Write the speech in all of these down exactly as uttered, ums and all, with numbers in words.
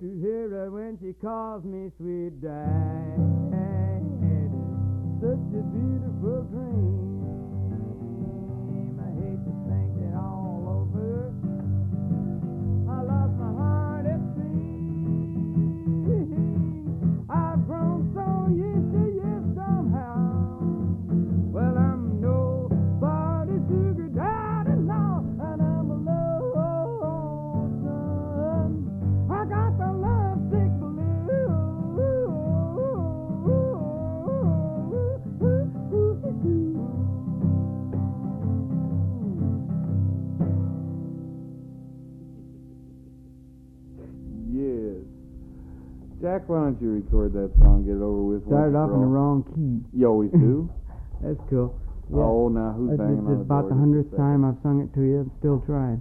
to hear her when she calls me sweet daddy. Such a beautiful dream. I hate to think it all over. I lost my heart at sea. I've grown so used to you somehow. Well, I'm nobody's sugar daddy now, and I'm a lonesome. I got the lovesick Jack, why don't you record that song, get it over with? Started off in the wrong key. You always do? That's cool. Yeah. Oh, now who's It's banging on the door? about the hundredth time I've sung it to you. I'm still trying.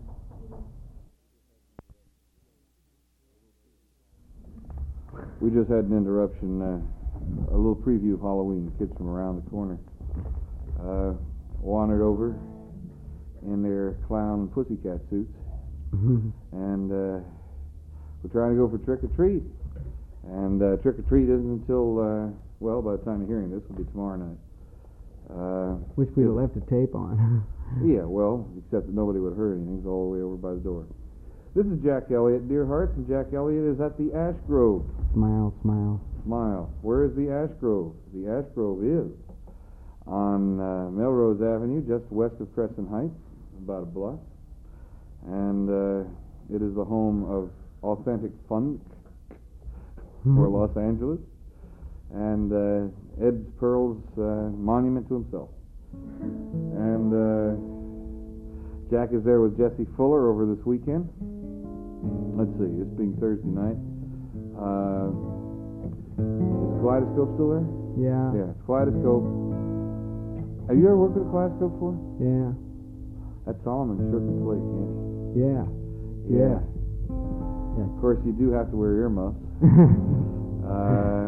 We just had an interruption, uh, a little preview of Halloween. The kids from around the corner uh, wandered over in their clown pussycat suits, and uh, we're trying to go for trick-or-treat. And uh, trick-or-treat isn't until, uh, well, by the time you're hearing this, will be tomorrow night. Uh, Wish we'd have left the tape on. Yeah, well, except that nobody would have heard anything. It's all the way over by the door. This is Jack Elliott, Dear Hearts, and Jack Elliott is at the Ash Grove. Smile, smile. Smile. Where is the Ash Grove? The Ash Grove is on uh, Melrose Avenue, just west of Crescent Heights, about a block. And uh, it is the home of authentic funk for Los Angeles, and uh, Ed Pearl's uh, monument to himself. And uh, Jack is there with Jesse Fuller over this weekend. Let's see, this being Thursday night. Uh, is Kaleidoscope still there? Yeah. Yeah, it's Kaleidoscope. Have you ever worked with a Kaleidoscope before? Yeah. That Solomon sure can play, can't he? Yeah. Yeah. Yeah. Of course, you do have to wear earmuffs. uh,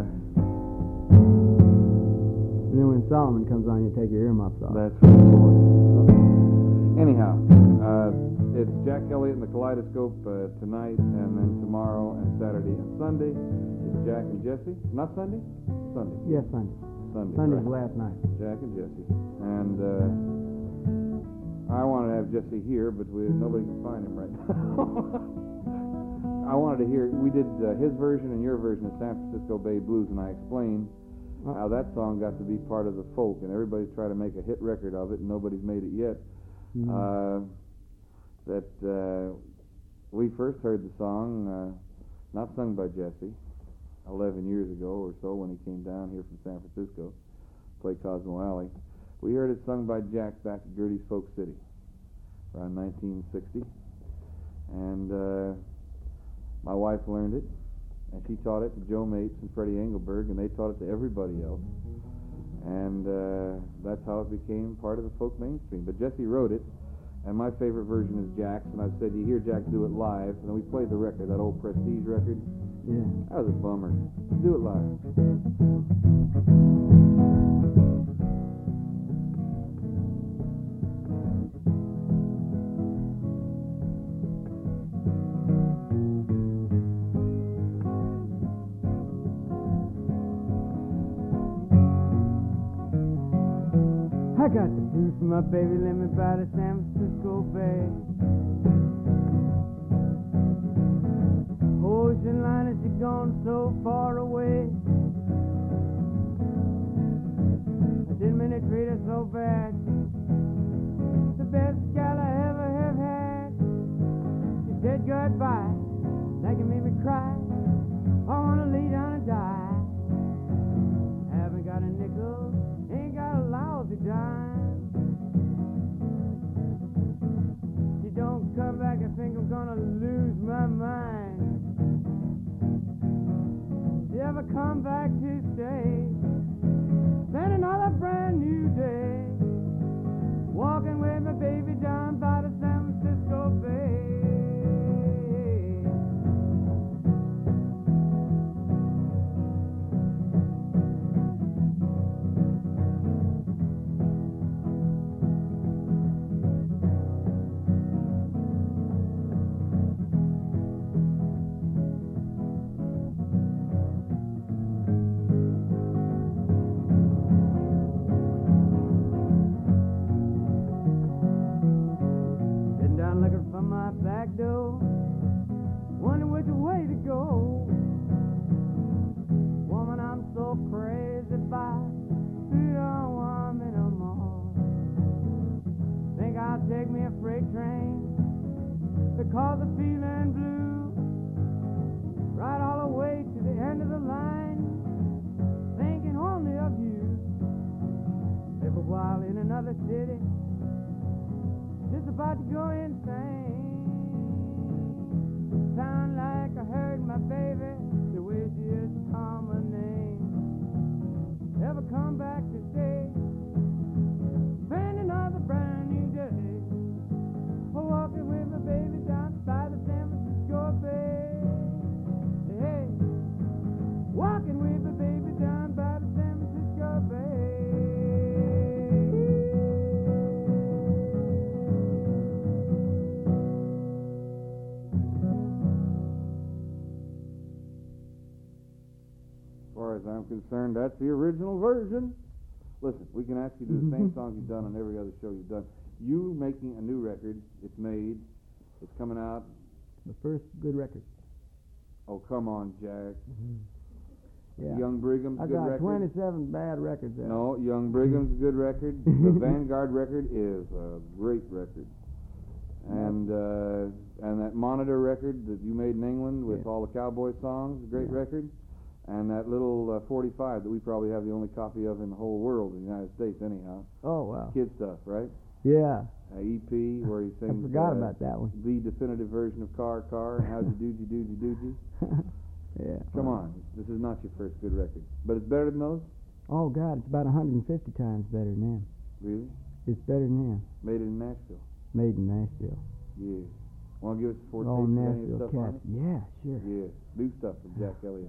and then when Solomon comes on, you take your earmuffs off. That's right. Anyhow, uh, it's Jack Elliott and the Kaleidoscope uh, tonight, and then tomorrow and Saturday and Sunday. It's Jack and Jesse. Not Sunday? Sunday. Yes, Sunday. Sunday. Sunday's right. last night. Jack and Jesse. And uh, I wanted to have Jesse here, but we, nobody can find him right now. I wanted to hear, we did uh, his version and your version of San Francisco Bay Blues, and I explained how that song got to be part of the folk, and everybody's tried to make a hit record of it, and nobody's made it yet. Mm. Uh, that uh, we first heard the song, uh, not sung by Jesse, eleven years ago or so when he came down here from San Francisco to play Cosmo Alley. We heard it sung by Jack back at Gertie's Folk City around nineteen sixty, and uh, my wife learned it, and she taught it to Joe Mates and Freddie Engelberg, and they taught it to everybody else. And uh, that's how it became part of the folk mainstream. But Jesse wrote it, and my favorite version is Jack's, and I've said, you hear Jack do it live, and then we played the record, that old Prestige record. Yeah. That was a bummer. Do it live. I got the blues for my baby, let me by the San Francisco Bay. Ocean liner, she gone so far away. I didn't mean to treat her so bad. The best gal I ever have had. She said goodbye, like it made me cry. I wanna lay down and die. Haven't got a nickel, ain't got a lousy dime. She don't come back, I think I'm gonna lose my mind. She ever come back to stay, spend another brand new day, walking with my baby down by the San Francisco Bay. a freight train because I'm feeling blue. Right all the way to the end of the line, thinking only of you. Live a while in another city, just about to go insane. Sound like I heard my baby, the way she used to call my name. Never come back to stay, spend another brand new day. Walking with my baby down by the San Francisco Bay. Hey, walking with my baby down by the San Francisco Bay. As far as I'm concerned, that's the original version. Listen, we can ask you to do the same songs you've done on every other show you've done. You making a new record, it's made, it's coming out. The first good record. Oh, come on, Jack. Mm-hmm. Yeah. Young Brigham's I good got record. twenty-seven bad records out. No, Young Brigham's a good record. The Vanguard record is a great record. And uh, and that Monitor record that you made in England with Yeah. all the cowboy songs, a great Yeah. record. And that little uh, forty-five that we probably have the only copy of in the whole world, in the United States anyhow. Oh, wow. Kid stuff, right? Yeah. Uh, E P where he I sings forgot uh, about that one. the definitive version of Car Car and How'd You Doogie Doogie Doogie. Yeah. Come on, this is not your first good record, but it's better than those. Oh, God, it's about one hundred fifty times better than them. Really? It's better than them. Made it in Nashville. Made in Nashville. Yeah. Want to give us four All tapes of any of the Nashville stuff on cats. it? Yeah, sure. Yeah, new stuff from Jack Elliott.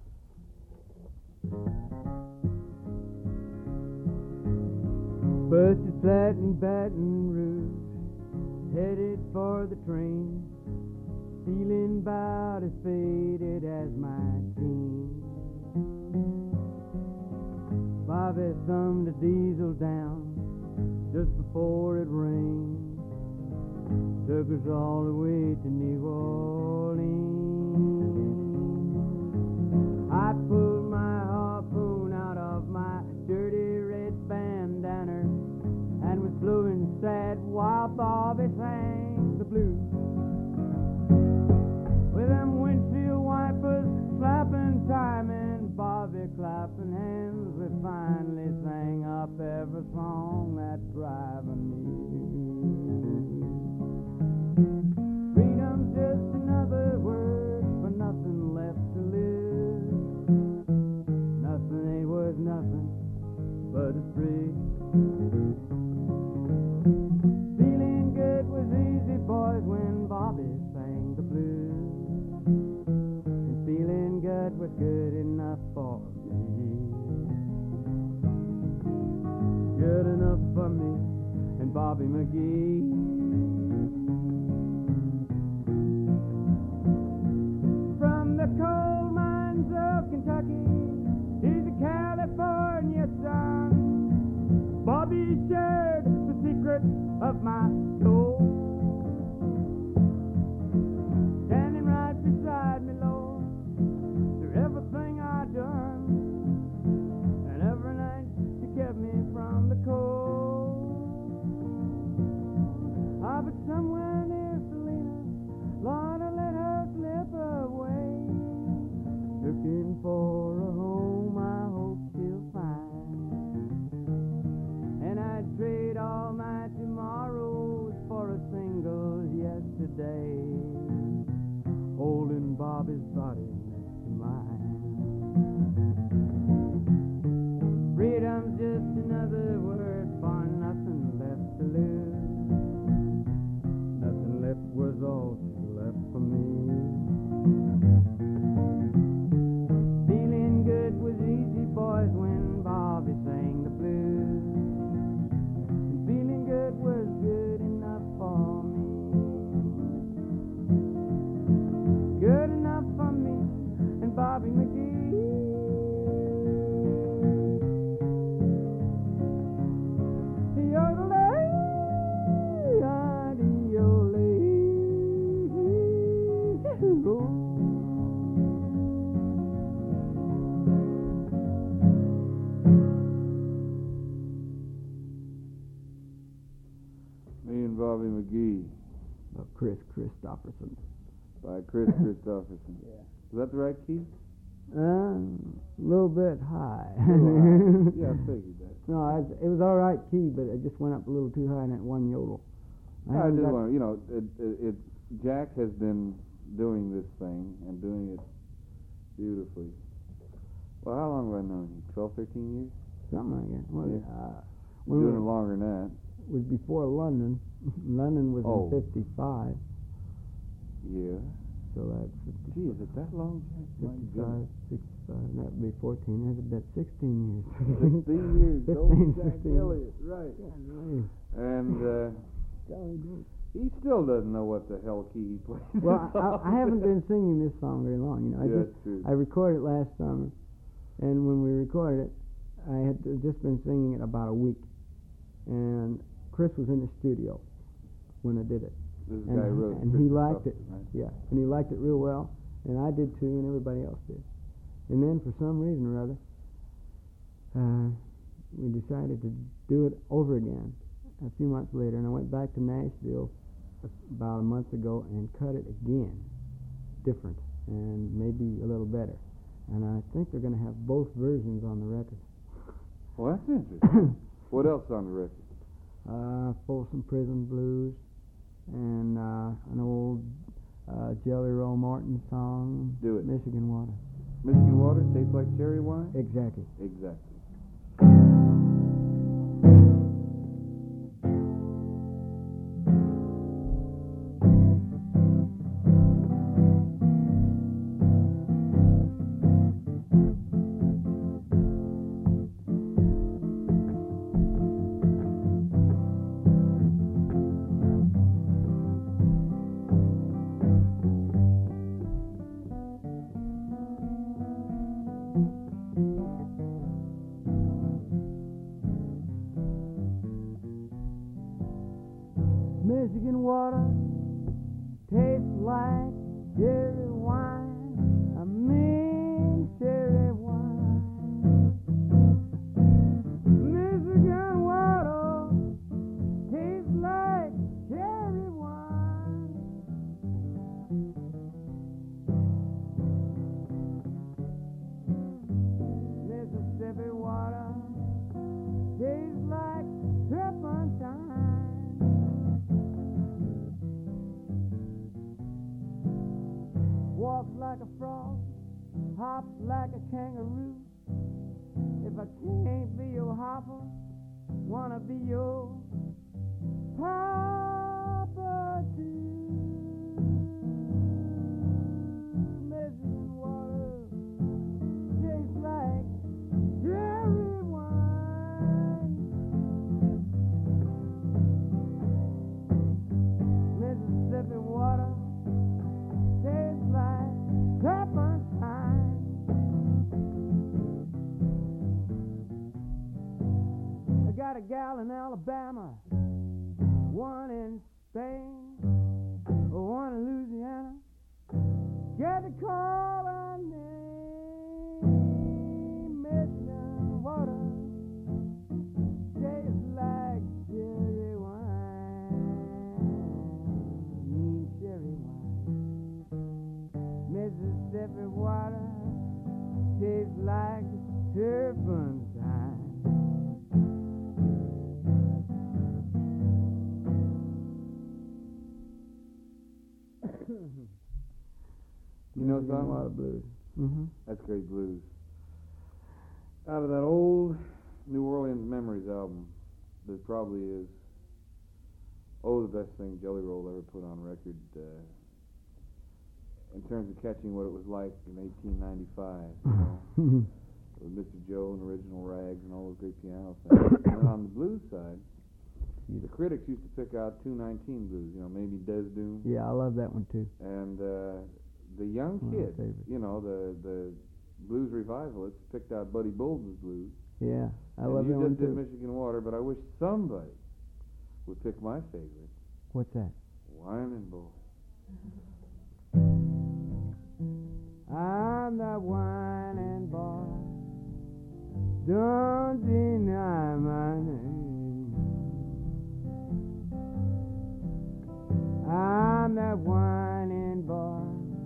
Busted flat in Baton Rouge, headed for the train, feeling about as faded as my teens. Bobby thumbed the diesel down just before it rained, took us all the way to New Orleans. I pulled my harpoon out of my dirty red bandana and was blowing sad while Bobby sang the blues. With them windshield wipers slapping time and Bobby clapping hands, we finally sang up every song that driver knew. Freedom's just another word for nothing left to live. Nothing ain't worth nothing but it's free. Feeling good was easy, boys, when Bobby sang the blues. And feeling good was good enough for me. Good enough for me and Bobby McGee. From the coal mines of Kentucky, he's a California son. Bobby shared the secret of my soul, standing right beside me, Lord, through everything I've done. And every night she kept me from the cold. Ah, but somewhere near Selena, Lord, I let her slip away, looking for a home I hope she'll find. And I'd trade all my tomorrows for a single yesterday, holding Bobby's body next to mine. Freedom's just another word for nothing left to lose. Nothing left was all she left for me. Feeling good was easy, boys, when Bobby sang the blues. And feeling good was good enough for me. Good enough for me Bobby McGee Of Chris Christopherson. by Chris Christopherson. Yeah. Is that the right key? Uh, a little bit high. Little high. Yeah, I figured that. No, I, it was all right key, but it just went up a little too high in that one yodel. I I haven't just got- want to, you know, it, it, it, Jack has been doing this thing and doing it beautifully. Well, how long have I known you? twelve, thirteen years? something like that. Well, Yeah. uh, You're when doing we- it longer than that. It was before London. London was Oh. in fifty-five, Yeah. so that's fifty, Gee, is it that long, Jack? My fifty-five, goodness. sixty-five. That would be fourteen. That's about sixteen years. Fifteen years. Old Fifteen, Jack sixteen. Elliott, right. And uh, he still doesn't know what the hell key he plays. Well, I, I haven't been singing this song very long. You know, I Yeah, just that's true. I recorded it last summer, and when we recorded it, I had just been singing it about a week, and Chris was in the studio when I did it. This and, guy wrote and Chris he liked it. Christopherson, right? Yeah, and he liked it real well, and I did too, and everybody else did. And then for some reason or other, uh, we decided to do it over again a few months later, and I went back to Nashville about a month ago and cut it again, different and maybe a little better. And I think they're going to have both versions on the record. Well, that's interesting. What else on the record? uh, Folsom Prison Blues, and uh, an old uh, Jelly Roll Morton song, Do it. Michigan Water. Michigan Water tastes like cherry wine? Exactly. Exactly. Michigan water tastes like cherry wine. I mean cherry wine. Michigan water tastes like cherry wine. Mississippi water tastes like turpentine. Walks like a frog, hops like a kangaroo. If I can't be your hopper, wanna be your papa too. Michigan water tastes like cherry wine. Mississippi water tastes like turpentine. I got a gal in Alabama, one in Spain, one in Louisiana. Get to call her name. Michigan water tastes like cherry wine. Cherry wine. Mississippi water tastes like turpentine. You know Michigan something? water blues. Mm-hmm. That's great blues. Out of that old New Orleans Memories album, there probably is, oh, the best thing Jelly Roll ever put on record, uh, in terms of catching what it was like in eighteen ninety-five, you know, with Mister Joe and Original Rags and all those great piano things. And then on the blues side, the critics used to pick out two nineteen blues, you know, maybe Des Doom. Yeah, I love that one too. And uh, the young One of my kids, favorites. you know, the the blues revivalists picked out Buddy Bolden's blues. Yeah, I and love you that one just did too. Michigan Water, but I wish somebody would pick my favorite, What's that? Whining Boy. I'm the whining boy. Don't deny my name. that whining boy.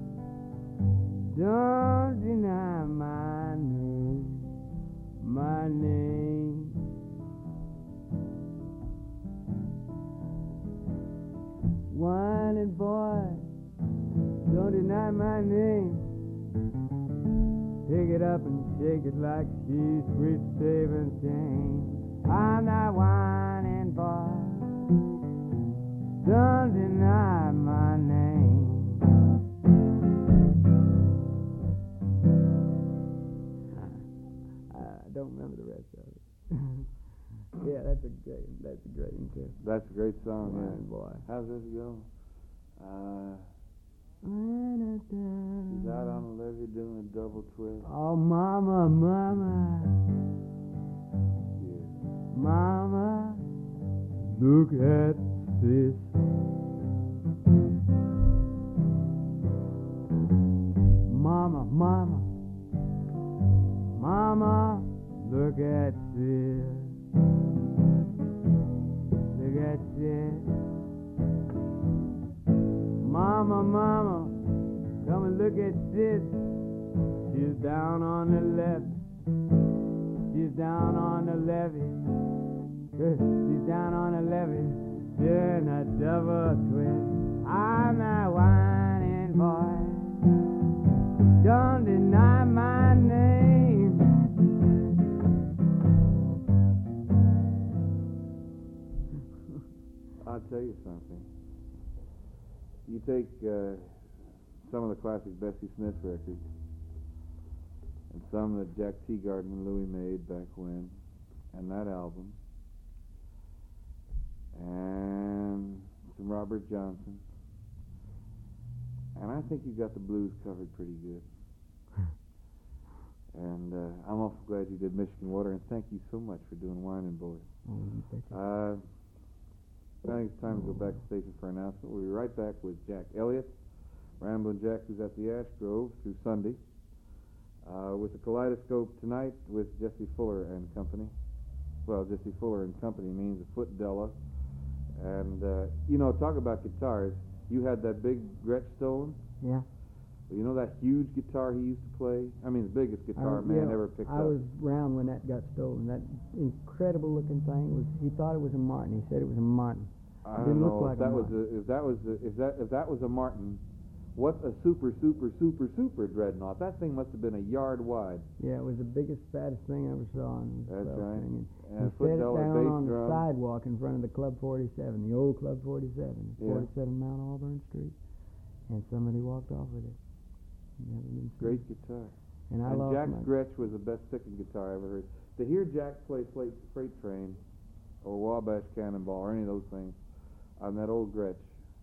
Don't deny my name, my name. Whining boy, don't deny my name. Pick it up and shake it like she's sweet seventeen. I'm that whining boy. Don't deny my name. I don't remember the rest of it. Yeah, that's a great, that's a great one too. That's a great song, Whining yeah. boy. How's this go? Uh, she's out on the levee doing a double twist. Oh, mama, mama, Yeah. mama, look at this. Mama, mama, mama, look at this. Look at this. Mama, mama, come and look at this. She's down on the levee. She's down on the levee. She's down on the levee. Doing a double twist. I'm that whining boy. Don't deny my name. I'll tell you something. You take uh, some of the classic Bessie Smith records and some that Jack Teagarden and Louie made back when, and that album, and some Robert Johnson, and I think you got the blues covered pretty good. And uh, I'm awful glad you did Michigan Water, and thank you so much for doing Whining Boy. Uh, I think it's time to go back to the station for announcement. We'll be right back with Jack Elliott, Ramblin' Jack, who's at the Ash Grove through Sunday, uh, with the Kaleidoscope tonight with Jesse Fuller and company. Well, Jesse Fuller and company means a foot Della. And, uh, you know, talk about guitars. You had that big Gretsch stolen. Yeah. Well, you know that huge guitar he used to play? I mean, the biggest guitar I- man yeah, ever picked I up. was around when that got stolen. That incredible looking thing was. He thought it was a Martin. He said it was a Martin. I It don't didn't know look like if a that was Martin. a, if that was a, if that if that was a Martin. What's a super super super super dreadnought? That thing must have been a yard wide. Yeah, it was the biggest, fattest thing I ever saw. In That's twelve right. thing. And And a he foot set it Della down bass on the drum. sidewalk in front of the Club forty-seven, the old Club forty-seven, Yeah. forty-seven Mount Auburn Street, and somebody walked off with it. Never been seen. Great guitar. And I And lost Jack's my. Gretsch was the best picking guitar I ever heard. To hear Jack play Freight, Freight Train or Wabash Cannonball or any of those things on that old Gretsch,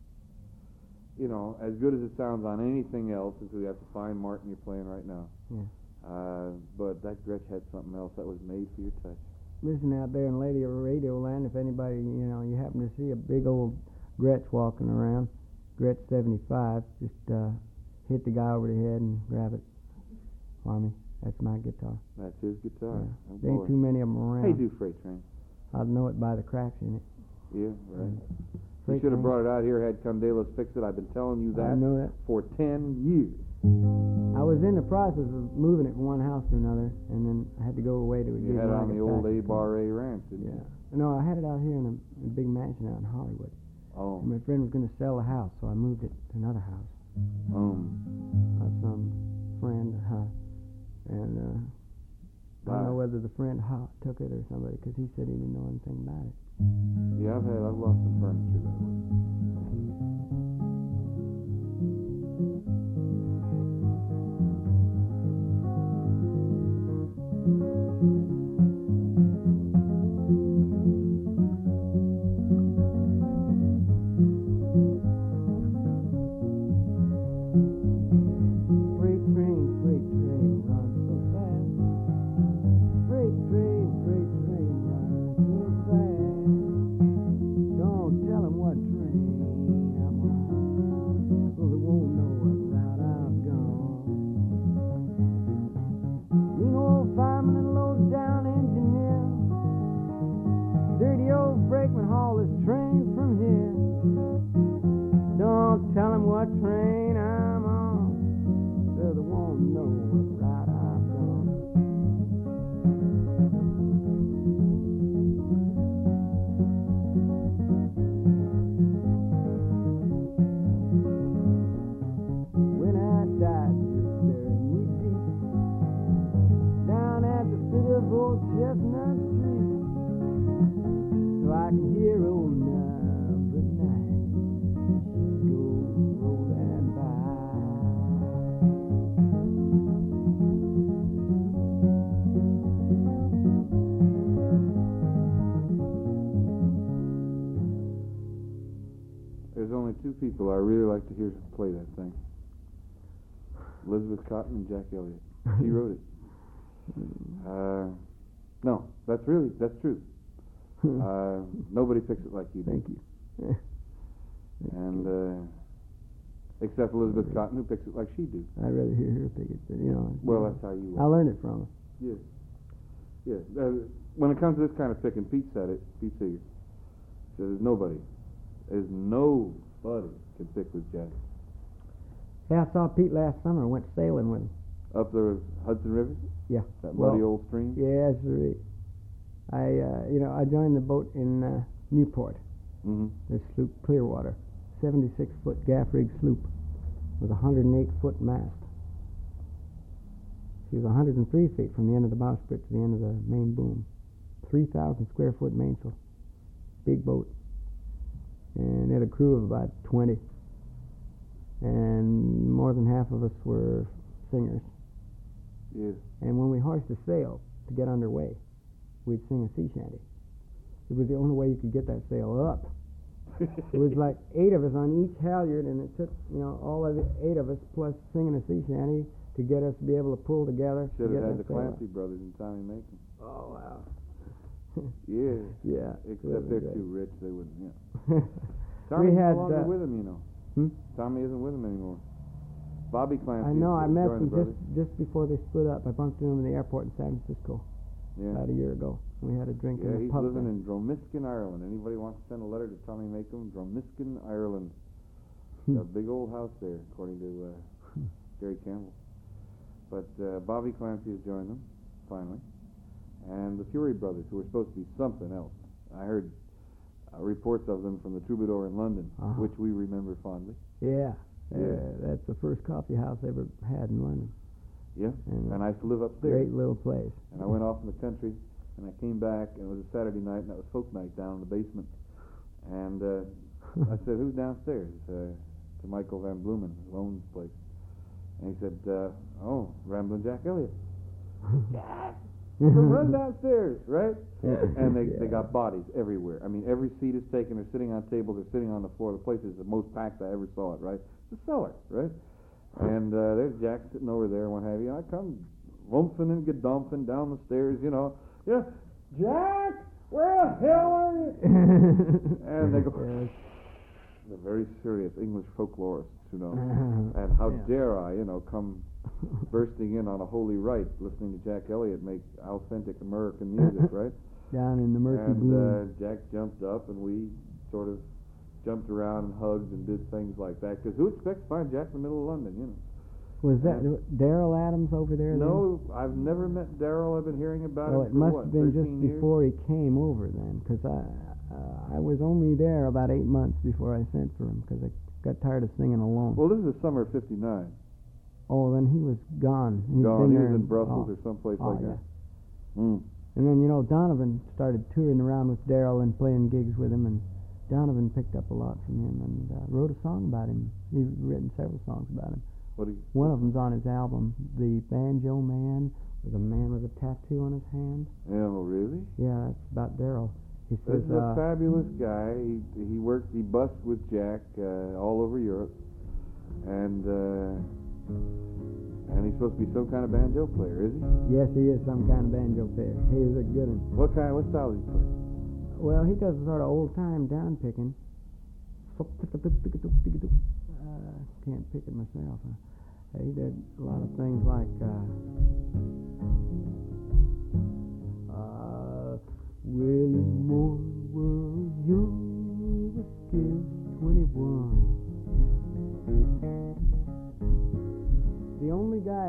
you know, as good as it sounds on anything else, is we have to find Martin you're playing right now. Yeah. Uh, but that Gretsch had something else that was made for your touch. Listen out there in Lady of Radio Land, if anybody, you know, you happen to see a big old Gretsch walking around, Gretsch seventy-five, just uh, hit the guy over the head and grab it for me. That's my guitar. That's his guitar. Yeah. Oh, There ain't boy. too many of them around. Hey, do Freight Train. I'd know it by the cracks in it. Yeah, right. You Freight should have Train. brought it out here, had Condelos fix it. I've been telling you I that know that. for ten years. I was in the process of moving it from one house to another, and then I had to go away to a You gig had it when I on the got old back. A Bar A ranch, didn't Yeah. you? No, I had it out here in a, a big mansion out in Hollywood. Oh, And my friend was going to sell the house, so I moved it to another house. um, Of some friend, huh? And uh, I don't know Right. whether the friend huh, took it or somebody, because he said he didn't know anything about it. yeah, I've had, I've lost some furniture that way. Freight train, freight train, run so fast. Freight train, freight train, run so fast. Don't tell 'em what what train I'm on, so they won't know what route I've gone. When I die, just bury me deep down at the foot of old Chestnut Street, so I can hear old number nine go rolling by. There's only two people I really like to hear play that thing. Elizabeth Cotten and Jack Elliott. He wrote it. Uh, no, that's really, that's true. Uh, nobody picks it like you do. Thank you. And, uh, except Elizabeth Cotten, who picks it like she do. I'd rather hear her pick it, but you know. Well, that's how you I are. learned it from her. Yeah. Yeah. Uh, when it comes to this kind of picking, Pete said it. Pete Seeger said there's nobody. There's nobody can pick with Jack. Yeah, I saw Pete last summer. Went sailing with him. Up the Hudson River? Yeah. That Well, muddy old stream? Yes, sir. I, uh, you know, I joined the boat in uh, Newport. Mm-hmm. This sloop Clearwater, seventy-six foot gaff rig sloop with a one hundred eight foot mast. She was one hundred three feet from the end of the bowsprit to the end of the main boom. three thousand square foot mainsail. Big boat. And it had a crew of about twenty. And more than half of us were singers. Yeah. And when we hoisted sail to get underway, we'd sing a sea shanty. It was the only way you could get that sail up. It was like eight of us on each halyard, and it took, you know, all of the eight of us plus singing a sea shanty to get us to be able to pull together. Should to have get had that the sail Clancy brothers and Tommy Macon. up. Oh, wow. Yeah. Yeah. Except they're great. too rich, they wouldn't, yeah. We Tommy's had, no longer uh, with him, you know. Hmm? Tommy isn't with him anymore. Bobby Clancy. I know, I is met joined them the just, just before they split up. I bumped into them in the airport in San Francisco Yeah. about a year ago. We had a drink Yeah, in the he's pub. living there. in Dromiskin, Ireland. Anybody wants to send a letter to Tommy Macon, Dromiskin, Ireland. Got a big old house there, according to uh, Gary Campbell. But uh, Bobby Clancy has joined them, finally. And the Fury Brothers, who were supposed to be something else. I heard uh, reports of them from the Troubadour in London, Uh-huh. which we remember fondly. Yeah. Yeah. Uh, that's the first coffee house I ever had in London. Yeah, And and I used to live upstairs. Great little place. And I went off in the country, and I came back, and it was a Saturday night, and that was folk night down in the basement. And uh, I said, "Who's downstairs?" Uh, to Michael Van Blumen, who owns the place. And he said, uh, "Oh, Ramblin' Jack Elliott." So run downstairs, right? And they, they got bodies everywhere. I mean, every seat is taken. They're sitting on tables. They're sitting on the floor. The place is the most packed I ever saw it, right? It's a cellar, right? And uh, there's Jack sitting over there and what have you. I come rumping and gedumping down the stairs, you know. Yeah, Jack, where the hell are you? And they go, Yes. they're very serious English folklorists, you know. Uh-huh. And how Yeah. dare I, you know, come bursting in on a holy rite, listening to Jack Elliott make authentic American music, right? Down in the murky And blue. uh, Jack jumped up, and we sort of jumped around and hugged and did things like that. Because who expects to find Jack in the middle of London, you know? Was that Daryl Adams over there? No, I've never met Daryl. I've been hearing about then? Well, him it for must what, have been just thirteen years? before he came over then, because I uh, I was only there about eight months before I sent for him, because I got tired of singing alone. Well, this is the summer of fifty-nine. Oh, then he was gone. He'd Gone. been He there was in and- Brussels oh, or someplace oh, like yeah. that. Mm. And then, you know, Donovan started touring around with Daryl and playing gigs with him, and Donovan picked up a lot from him and uh, wrote a song about him. He's written several songs about him. What do you? One of them's on his album, The Banjo Man, with a man with a tattoo on his hand. Oh, really? Yeah, that's about Daryl. He This says, is a uh, fabulous guy. He he worked. He bussed with Jack uh, all over Europe, and uh, and he's supposed to be some kind of banjo player, is he? yes, he is some kind of banjo player. He is a good one. What kind? What style does he play? Well, he does a sort of old-time down picking. Uh, can't pick it myself. Huh? He did a lot of things like uh, uh, William Moore was young, was scarce twenty-one.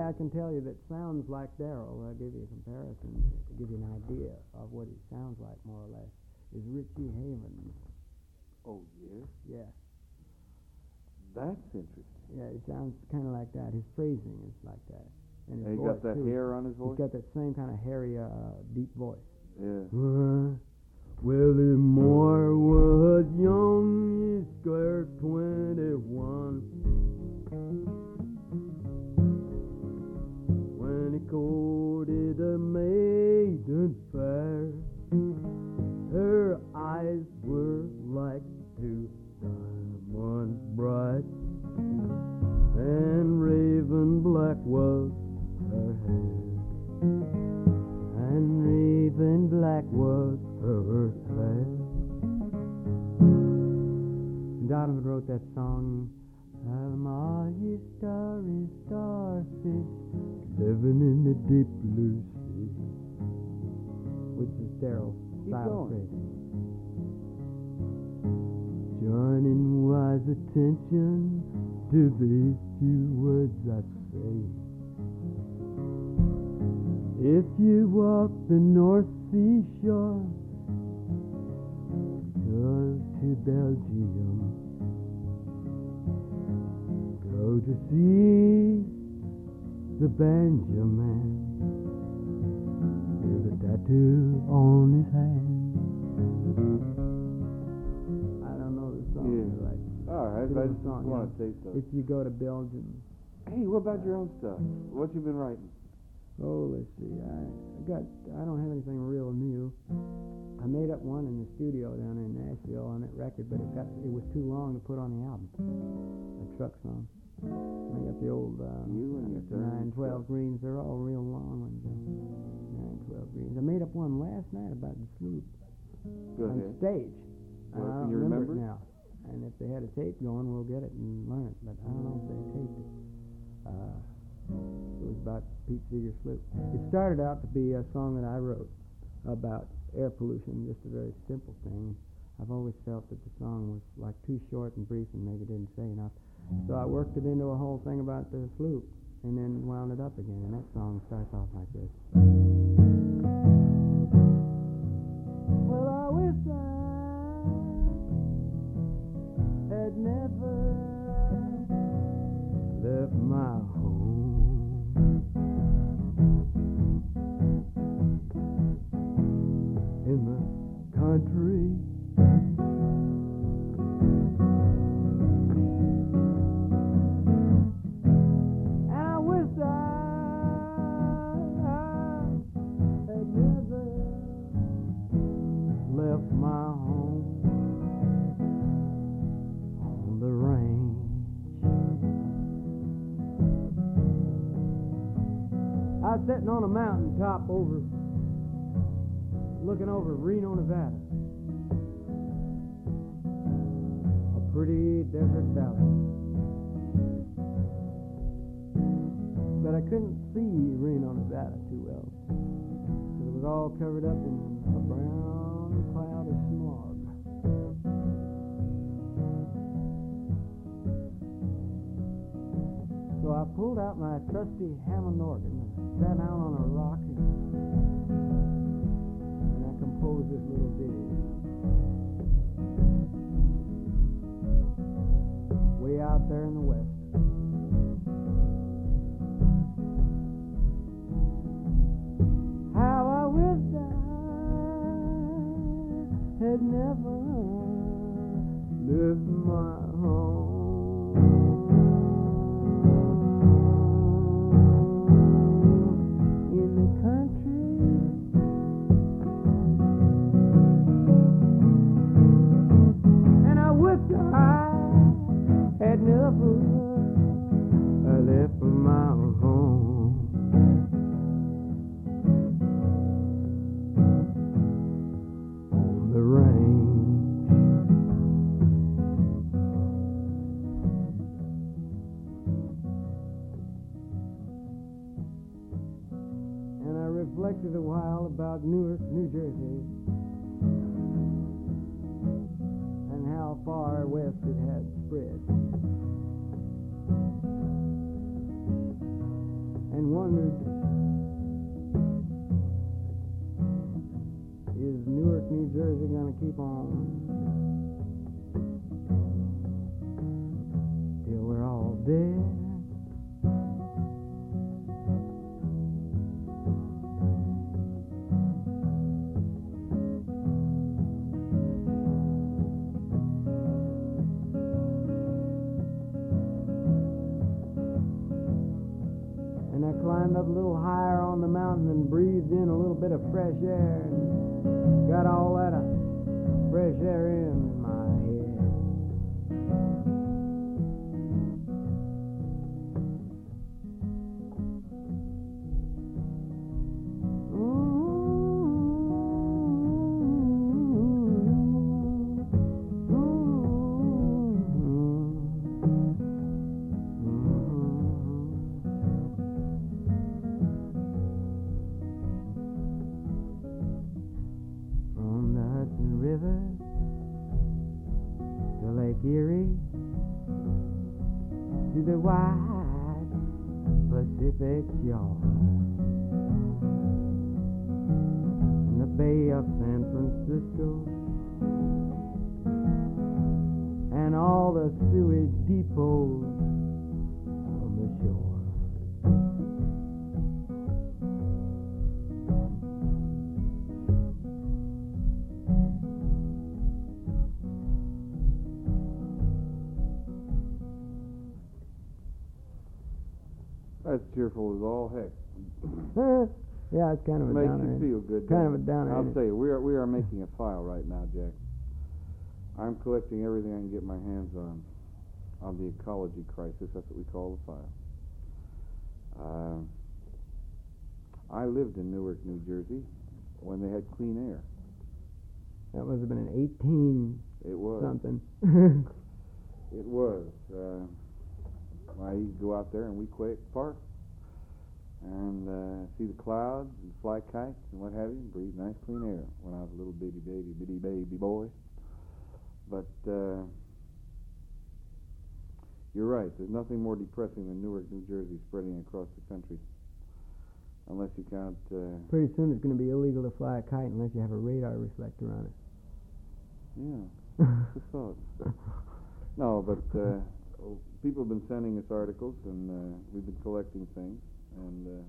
I can tell you that sounds like Darrell, I'll give you a comparison to give you an idea of what he sounds like more or less, is Richie Havens. Oh, yes? Yeah. That's interesting. Yeah, he sounds kind of like that. His phrasing is like that. And his And he voice, got that too. hair on his voice? He's got that same kind of hairy, uh, deep voice. Yeah. Uh, well, the more was young, he square twenty-one. When he courted a maiden fair, her eyes were like two diamonds bright, and raven black was her hair, and raven black was her hair. Donovan wrote that song, I'm all you starry starfish living in the deep blue sea, which is Darrell's style of phrasing. Joining wise attention to these few words I say. If you walk the North Sea shore, go to Belgium, go to see the banjo man with a tattoo on his hand. I don't know the song. Yeah. Like, All right, It's a I little just song, want yeah. to taste of if it. you go to Belgium. Hey, what about your own stuff? What you been writing? Oh, let's see. I, I got. I don't have anything real new. I made up one in the studio down in Nashville on that record, but it got. It was too long to put on the album. A truck song. I got the old. Uh, You and I your got the nine, twelve greens. They're all real long ones. Uh, nine, twelve greens. I made up one last night about the sloop Go on ahead. stage. Well, and I can don't you remember, remember? it now. And if they had a tape going, we'll get it and learn it. But I don't know if they taped it. Uh, it was about Pete Seeger's sloop. It started out to be a song that I wrote about air pollution, just a very simple thing. I've always felt that the song was like too short and brief and maybe didn't say enough. So I worked it into a whole thing about the sloop and then wound it up again. And that song starts off like this. Well, I wish I had never left my home. In the country, and I wish I had never left my home on the range. I was sitting on a mountain top over, looking over Reno, Nevada. A pretty desert valley. But I couldn't see Reno, Nevada too well, because it was all covered up in a brown cloud of smog. So I pulled out my trusty Hammond organ and sat down on a rock and, and I composed this little ditty. Way out there in the west. How I wished I had never left my home. In the country, and I wish I had never left my home on the range. And I reflected a while about Newark, New Jersey, and how far west it had spread. And and wondered, is Newark, New Jersey gonna keep on till we're all dead? And I climbed up a little higher on the mountain and breathed in a little bit of fresh air and got all that uh, fresh air in my head. From the Hudson River to Lake Erie to the wide Pacific shore and the Bay of San Francisco and all the sewage depots on the shore. That's cheerful as all heck. Yeah, it's kind of a Makes downer. you feel good. Kind doesn't of a it? downer, I'll ain't it? tell you, we are we are making a file right now, Jack. I'm collecting everything I can get my hands on on the ecology crisis. That's what we call the file. Uh, I lived in Newark, New Jersey, when they had clean air. That must have been an eighteen It was. something. It was. Uh, I used to go out there in Weequahic Park and uh, see the clouds and fly kites and what have you, and breathe nice clean air when I was a little bitty baby, bitty baby boy. But uh, you're right. There's nothing more depressing than Newark, New Jersey spreading across the country. Unless you count... Uh, Pretty soon it's going to be illegal to fly a kite unless you have a radar reflector on it. yeah, just thought. No, but uh, people have been sending us articles, and uh, we've been collecting things, and uh,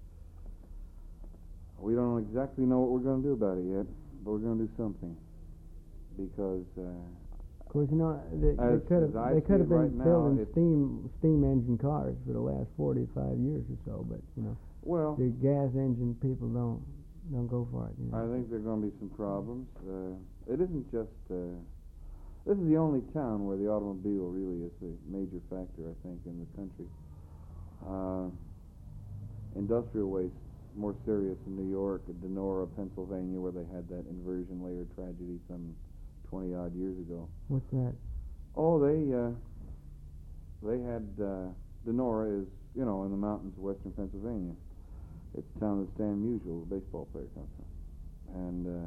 we don't exactly know what we're going to do about it yet, but we're going to do something, because uh, Of course, you know they, they As- could as I have they see could it have been right now, building it's- steam steam engine cars for the last forty-five years or so, but you know well, the gas engine people don't don't go for it. You know? I think there are going to be some problems. Uh, it isn't just... Uh, this is the only town where the automobile really is the major factor, I think, in the country. Uh, industrial waste is more serious in New York, at Denora, Pennsylvania, where they had that inversion layer tragedy some twenty-odd years ago. What's that? Oh, they uh, they had... Uh, Denora is, you know, in the mountains of western Pennsylvania. It's the town that Stan Musial, the baseball player, comes from. And uh,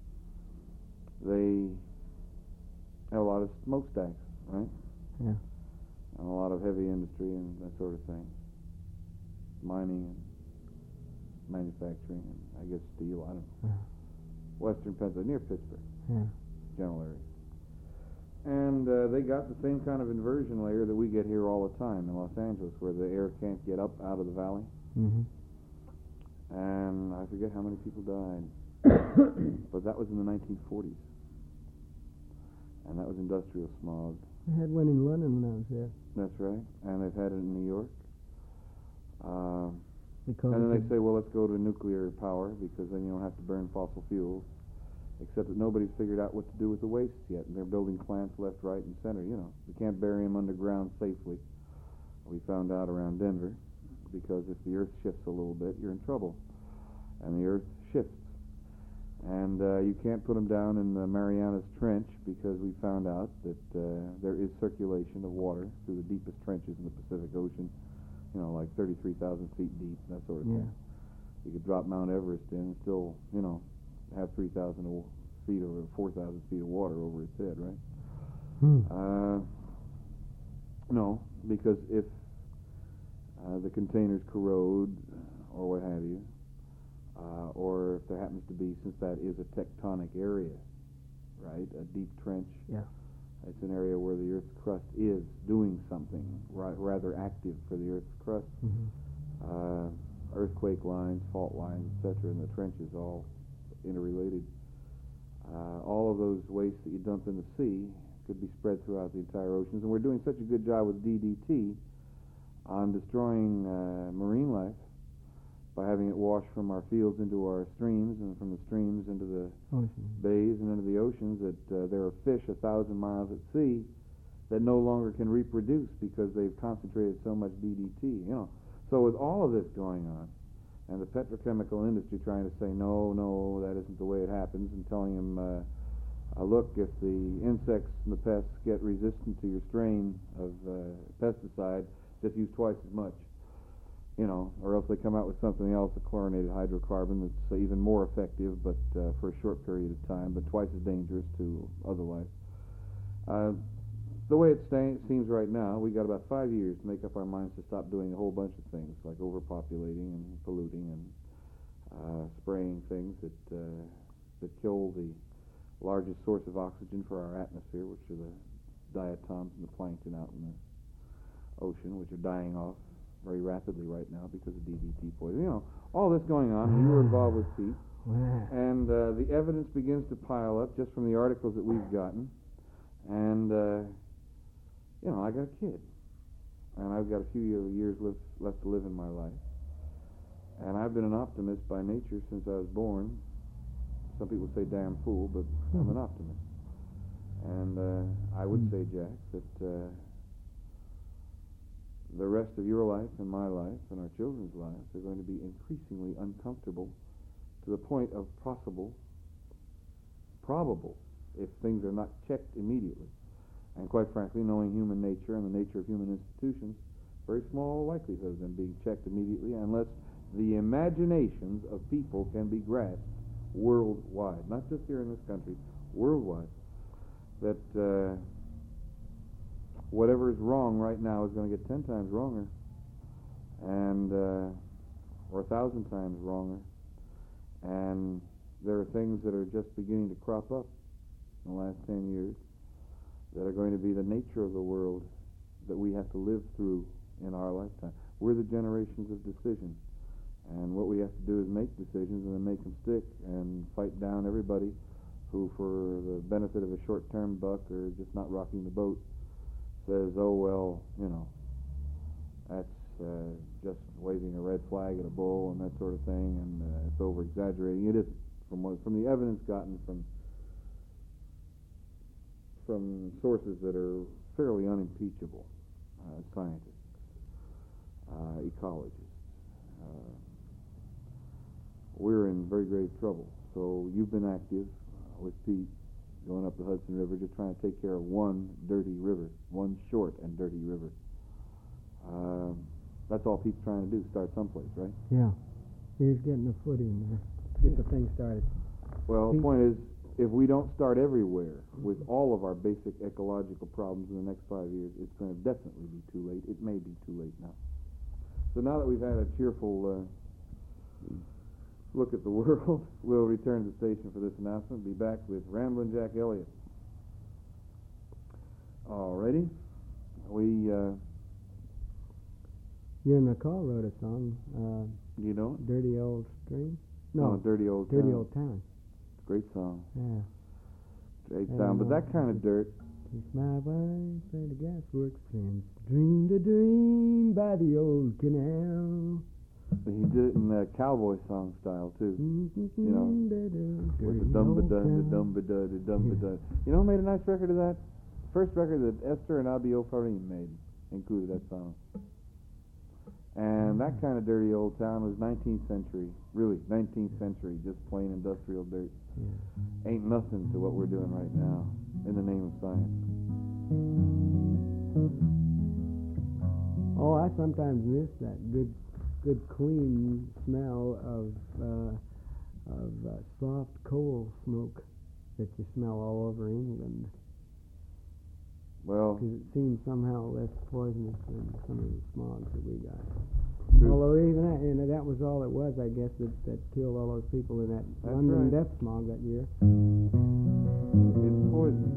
they have a lot of smokestacks, right? Yeah. And a lot of heavy industry and that sort of thing. Mining and manufacturing and, I guess, steel, I don't know. Yeah. Western Pennsylvania, near Pittsburgh, Yeah. general area. And uh, they got the same kind of inversion layer that we get here all the time in Los Angeles, where the air can't get up out of the valley. Mm-hmm. And I forget how many people died. But that was in the nineteen forties. And that was industrial smog. I had one in London when I was there. That's right. And they've had it in New York. Um, Because and then of they say, well, let's go to nuclear power because then you don't have to burn fossil fuels. Except that nobody's figured out what to do with the wastes yet. And they're building plants left, right, and center. You know, you can't bury them underground safely. We found out around Denver, because if the earth shifts a little bit, you're in trouble. And the earth shifts. And uh, you can't put them down in the Marianas Trench, because we found out that uh, there is circulation of water through the deepest trenches in the Pacific Ocean, you know, like thirty-three thousand feet deep, that sort of Yeah. thing. You could drop Mount Everest in and still, you know, have three thousand feet or four thousand feet of water over its head, right? Hmm. Uh, no, because if uh, the containers corrode or what have you, uh, or if there happens to be, since that is a tectonic area, right, a deep trench. Yeah. It's an area where the Earth's crust is doing something ra- rather active for the Earth's crust. Mm-hmm. Uh, earthquake lines, fault lines, et cetera, and the trench is all interrelated. Uh, all of those wastes that you dump in the sea could be spread throughout the entire oceans, and we're doing such a good job with D D T on destroying uh, marine life by having it wash from our fields into our streams, and from the streams into the Ocean. bays and into the oceans, that uh, there are fish a thousand miles at sea that no longer can reproduce because they've concentrated so much D D T. You know, so with all of this going on, and the petrochemical industry trying to say no, no, that isn't the way it happens, and telling them, uh, uh, look, if the insects and the pests get resistant to your strain of uh, pesticide, just use twice as much. You know, or else they come out with something else, a chlorinated hydrocarbon that's uh, even more effective, but uh, for a short period of time, but twice as dangerous to other life. Uh, the way it sta- seems right now, we got about five years to make up our minds to stop doing a whole bunch of things, like overpopulating and polluting and uh, spraying things that uh, that kill the largest source of oxygen for our atmosphere, which are the diatoms and the plankton out in the ocean, which are dying off very rapidly right now because of D D T poison. You know, all this going on. You were involved with Pete, Wow. and uh, the evidence begins to pile up just from the articles that we've gotten. And uh, you know, I got a kid, and I've got a few years left left to live in my life. And I've been an optimist by nature since I was born. Some people say damn fool, but I'm an optimist. And uh, I would say, Jack, that uh, the rest of your life and my life and our children's lives are going to be increasingly uncomfortable to the point of possible, probable, if things are not checked immediately. And quite frankly, knowing human nature and the nature of human institutions, very small likelihood of them being checked immediately unless the imaginations of people can be grasped worldwide, not just here in this country, worldwide, that uh, whatever is wrong right now is going to get ten times wronger, and uh, or a thousand times wronger, and there are things that are just beginning to crop up in the last ten years that are going to be the nature of the world that we have to live through in our lifetime. We're the generations of decision, and what we have to do is make decisions and then make them stick and fight down everybody who, for the benefit of a short-term buck or just not rocking the boat, says, oh, well, you know, that's uh, just waving a red flag at a bull and that sort of thing, and uh, it's over-exaggerating. It isn't. From, what, from the evidence gotten from from sources that are fairly unimpeachable, uh, scientists, uh, ecologists, uh, we're in very grave trouble. So you've been active uh, with Pete, going up the Hudson River, just trying to take care of one dirty river, one short and dirty river. Uh, that's all Pete's trying to do, start someplace, right? Yeah. He's getting a foot in there. Get the thing started. Well, Pete- the point is, if we don't start everywhere with all of our basic ecological problems in the next five years, it's going to definitely be too late. It may be too late now. So now that we've had a cheerful uh, look at the world, we'll return to the station for this announcement. Be back with Ramblin' Jack Elliott. Alrighty. We, uh, You and McCall wrote a song, uh, you know it? Dirty Old Stream? No, No, Dirty Old Dirty Town. Old Town. Great song. Yeah. Great I sound. But know. that kind of dirt, Kiss my wife and the gasworks friends. Dreamed a dream by the old canal. he did it in the cowboy song style, too. You know, With the dum-ba-dum, the dum-ba-dum, the dum-ba-dum. You know who made a nice record of that? First record that Esther and Abio Farim made included that song. And that kind of dirty old town was nineteenth century, really, nineteenth century, just plain industrial dirt. Yeah. Ain't nothing to what we're doing right now in the name of science. Oh, I sometimes miss that good, good clean smell of uh, of uh, soft coal smoke that you smell all over England. Well, because it seems somehow less poisonous than some of the smogs that we got. true. Although even that, you know, that was all it was, I guess, that, that killed all those people in that That's London right. death smog that year. It's poison.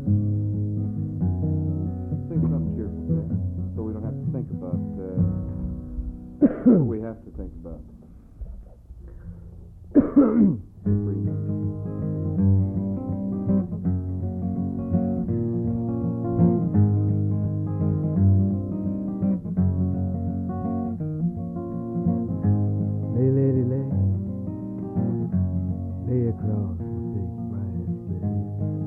Sing something cheerful, Jack, so we don't have to think about uh, what we have to think about. Breathe. Lay, lady, lay, lay across the big bright bed.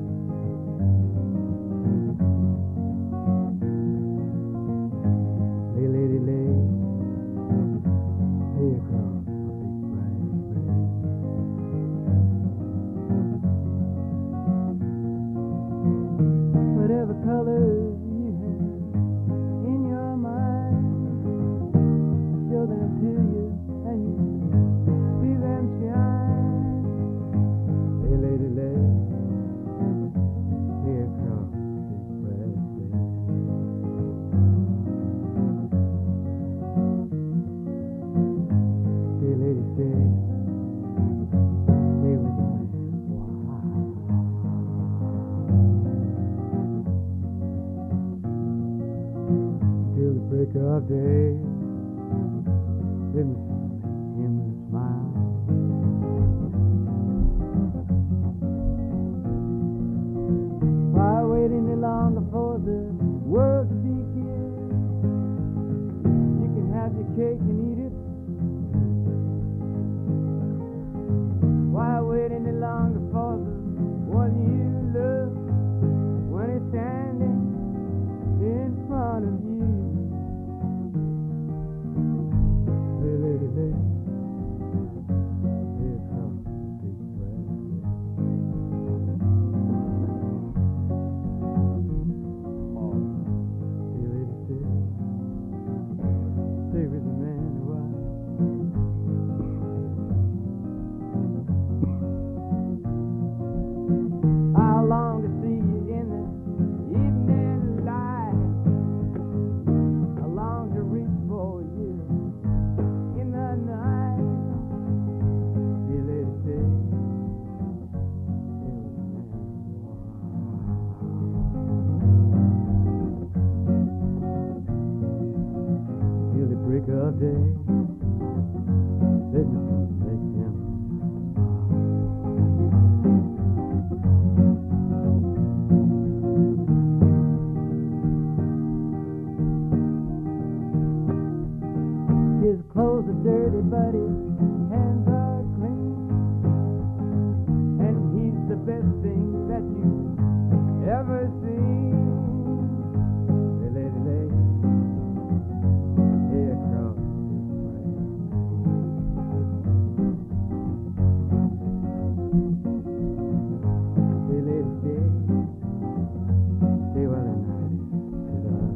Lay, lady, lay, lay across the big bright bed. Whatever colors you have in your mind, show them to you and you see them shine. Lay, lady, lay, lay across the big bright bed. Stay, lady, stay, stay with the man. Till the break of day, let me make him smile. Why wait any longer for the world to begin? You can have your cake and eat it. Why wait any longer for the one you love when it's standing in front of you? Lay, lady, lay, lay across the big bright bed. Stay, lady, stay, stay with the man a while. I long to see you in the evening light. I long to reach for you in the night. Stay, lady, stay, stay with the man a while. Till the break of day, let me make him smile. His clothes are dirty, but his hands are clean. And he's the best thing that you've ever seen. Lay, lady, lay, lay across the big bright. Stay, lady, stay, stay while the night is still ahead.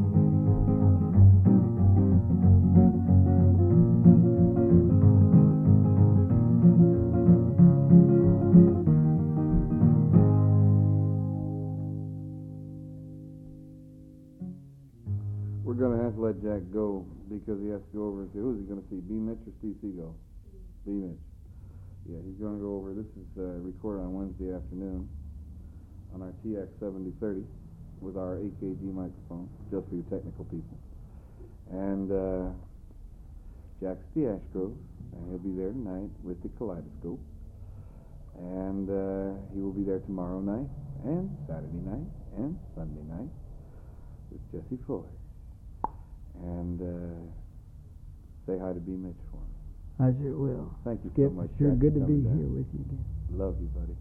We're going to have to let Jack go because he has to go over and see, who's he going to see, B. Mitch or Steve Seagull? B. Mitch. Yeah, he's going to go over. This is uh, recorded on Wednesday afternoon on our T X seventy thirty with our eight K G microphone, just for you technical people. And uh, Jack's the Ashgrove, and he'll be there tonight with the Kaleidoscope. And uh, he will be there tomorrow night, and Saturday night, and Sunday night with Jesse Fuller. And uh, say hi to B. Mitch for him. I sure will. Thank you Skip, so much, sure Jack, good for to be coming down. here with you again. Love you, buddy.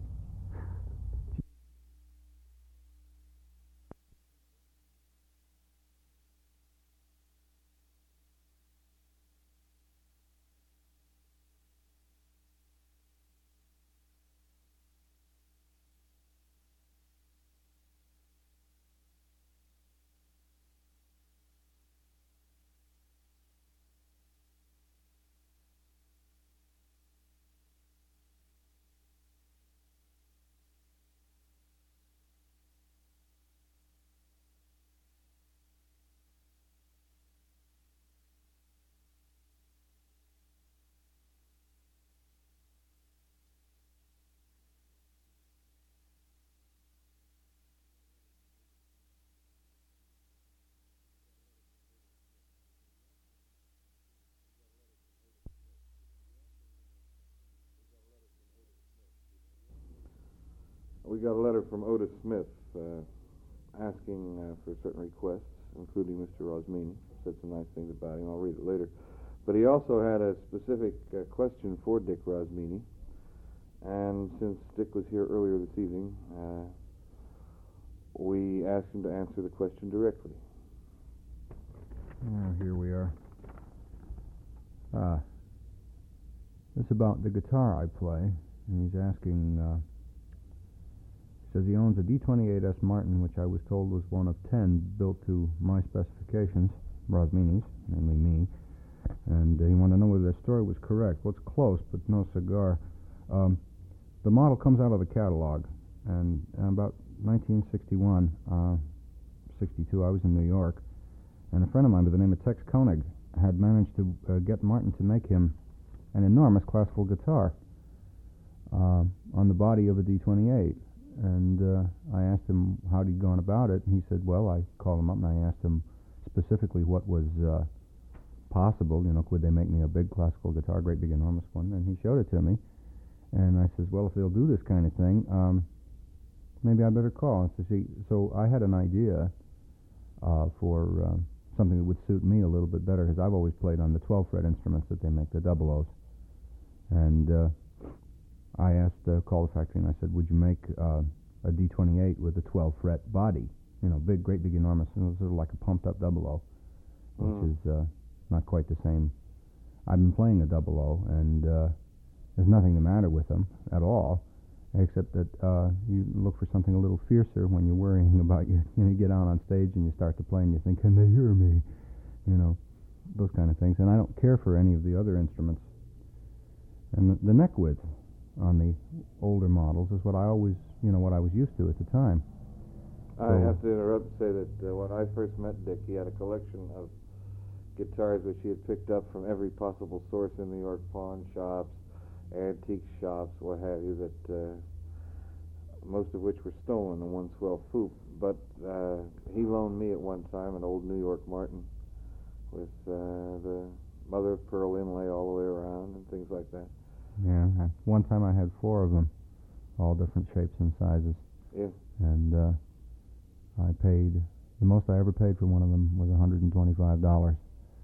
we got a letter from Otis Smith uh, asking uh, for certain requests, including Mister Rosmini. Said some nice things about him. I'll read it later. But he also had a specific uh, question for Dick Rosmini. And since Dick was here earlier this evening, uh, we asked him to answer the question directly. Oh, here we are. Uh, it's about the guitar I play, and he's asking, uh, he says he owns a D twenty-eight S Martin, which I was told was one of ten built to my specifications, Rosmini's, namely me, and uh, he wanted to know whether their story was correct. Well, it's close, but no cigar. Um, the model comes out of the catalog, and uh, about nineteen sixty-one, uh, sixty-two, I was in New York, and a friend of mine by the name of Tex Koenig had managed to uh, get Martin to make him an enormous classical guitar uh, on the body of a D twenty-eight. And uh, I asked him how he'd gone about it, and he said, well, I called him up and I asked him specifically what was uh, possible, you know, could they make me a big classical guitar, great big enormous one, and he showed it to me. And I says, well, if they'll do this kind of thing, um, maybe I better call. So, see, so I had an idea uh, for uh, something that would suit me a little bit better, because I've always played on the twelve fret instruments that they make, the double O's. And uh, I asked, uh, called the factory, and I said, would you make uh, a D twenty-eight with a twelve fret body? You know, big, great big enormous, sort of like a pumped up double O, which Mm. is uh, not quite the same. I've been playing a double O, and uh, there's nothing the matter with them at all, except that uh, you look for something a little fiercer when you're worrying about your, you know, you get out on stage and you start to play and you think, can they hear me? You know, those kind of things. And I don't care for any of the other instruments. And the, the neck width on the older models is what I always, you know, what I was used to at the time. I So- have to interrupt and say that uh, when I first met Dick, he had a collection of guitars which he had picked up from every possible source in New York, pawn shops, antique shops, what have you, that uh, most of which were stolen in one swell swoop. But uh, he loaned me at one time an old New York Martin with uh, the mother of pearl inlay all the way around and things like that. Yeah, I, one time I had four of them, all different shapes and sizes. Yeah. And uh, I paid, the most I ever paid for one of them was one hundred twenty-five dollars.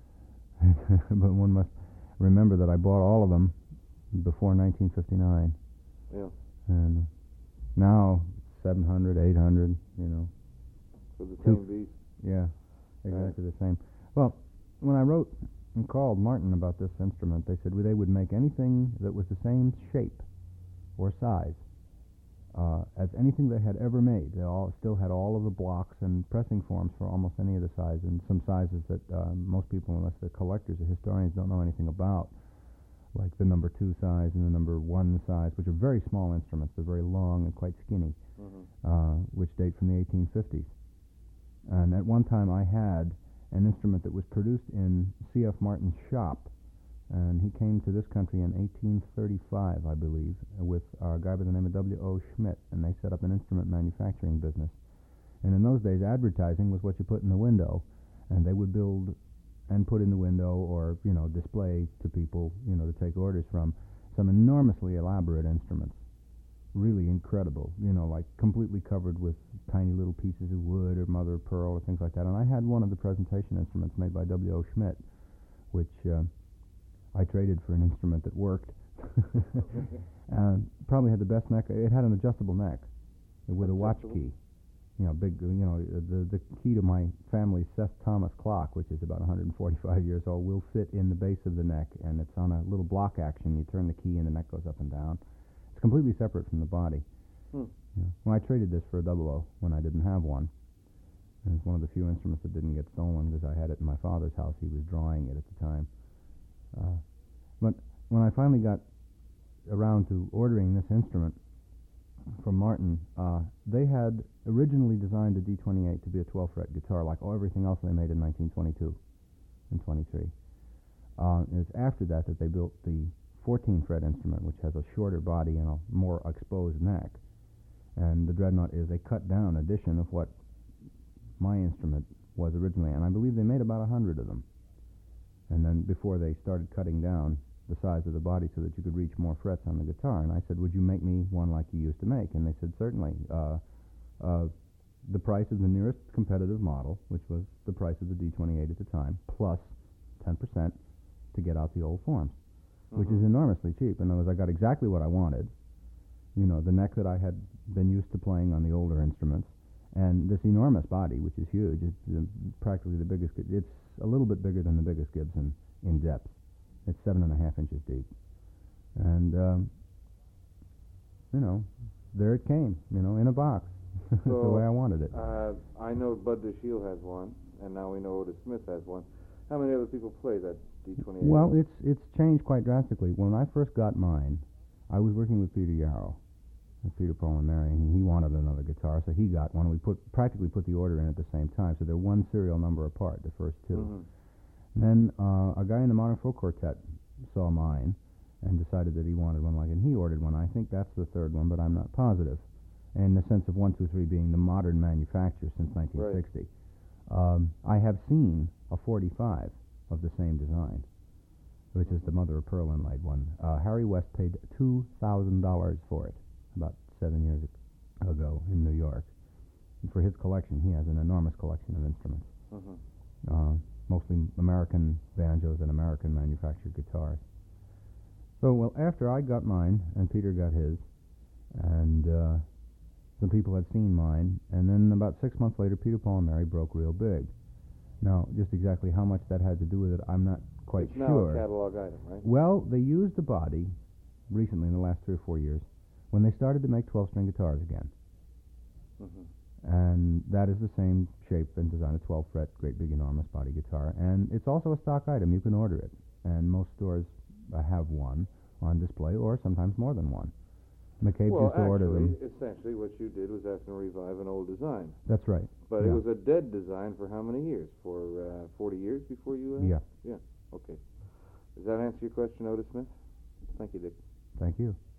But one must remember that I bought all of them before nineteen fifty-nine. Yeah. And now seven hundred, eight hundred, you know. For the Two- same beast. Yeah, exactly the same. Well, when I wrote and called Martin about this instrument, they said well, they would make anything that was the same shape or size uh, as anything they had ever made. They all still had all of the blocks and pressing forms for almost any of the sizes, and some sizes that uh, most people, unless they're collectors or historians, don't know anything about, like the number two size and the number one size, which are very small instruments. They're very long and quite skinny, Mm-hmm. uh, which date from the eighteen fifties. And at one time I had an instrument that was produced in C F Martin's shop, and he came to this country in eighteen thirty-five, I believe, with a guy by the name of W O Schmidt, and they set up an instrument manufacturing business. And in those days, advertising was what you put in the window, and they would build and put in the window or, you know, display to people, you know, to take orders from, some enormously elaborate instruments. Really incredible, you know, like completely covered with tiny little pieces of wood or mother of pearl or things like that. And I had one of the presentation instruments made by W O Schmidt, which uh, I traded for an instrument that worked. uh, probably had the best neck. It had an adjustable neck with a watch Adjustable? key. You know, big. You know, the the key to my family's Seth Thomas clock, which is about one hundred forty-five years old, will fit in the base of the neck, and it's on a little block action. You turn the key, and the neck goes up and down. It's completely separate from the body. Hmm. Yeah. Well, I traded this for a double O when I didn't have one. And it's one of the few instruments that didn't get stolen because I had it in my father's house. He was drawing it at the time. Uh, but when I finally got around to ordering this instrument from Martin, uh, they had originally designed a D twenty-eight to be a twelve fret guitar, like all everything else they made in nineteen twenty-two and twenty-three. Uh, it was after that that they built the fourteen fret instrument, which has a shorter body and a more exposed neck. And the Dreadnought is a cut-down edition of what my instrument was originally, and I believe they made about a hundred of them. And then before they started cutting down, the size of the body so that you could reach more frets on the guitar. And I said, would you make me one like you used to make? And they said, certainly. Uh, uh, the price of the nearest competitive model, which was the price of the D twenty-eight at the time, plus ten percent to get out the old forms, mm-hmm. which is enormously cheap. In other words, I got exactly what I wanted. You know, the neck that I had been used to playing on the older instruments, and this enormous body, which is huge. It's uh, practically the biggest. It's a little bit bigger than the biggest Gibson in depth. It's seven and a half inches deep, and um, you know, there it came. You know, in a box, So, the way I wanted it. Uh, I know Bud DeShiel has one, and now we know Otis Smith has one. How many other people play that D twenty-eight? Well, it's it's changed quite drastically. When I first got mine, I was working with Peter Yarrow, with Peter Paul and Mary, and he wanted another guitar, so he got one. We put practically put the order in at the same time, so they're one serial number apart, the first two. Mm-hmm. And then uh, a guy in the Modern Folk Quartet saw mine and decided that he wanted one like it, and he ordered one. I think that's the third one, but I'm not positive. In the sense of one, two, three being the modern manufacturer since nineteen sixty. Right. Um, I have seen a forty-five of the same design, which is the mother of pearl inlaid one. Uh, Harry West paid two thousand dollars for it about seven years ago in New York. And for his collection, he has an enormous collection of instruments, mm-hmm. uh, mostly American banjos and American manufactured guitars. So, well, after I got mine and Peter got his, and uh, some people had seen mine, and then about six months later, Peter, Paul, and Mary broke real big. Now, just exactly how much that had to do with it, I'm not quite it's sure. It's now a catalog item, right? Well, they used the body recently in the last three or four years when they started to make twelve-string guitars again. Mm-hmm. And that is the same shape and design, a twelve-fret, great big enormous body guitar. And it's also a stock item. You can order it. And most stores uh, have one on display, or sometimes more than one. McCabe well, used to order them. Well, essentially what you did was ask them to revive an old design. That's right. But yeah. it was a dead design for how many years? For uh, forty years before you asked? Yeah. Yeah, okay. Does that answer your question, Otis Smith? Thank you, Dick. Thank you.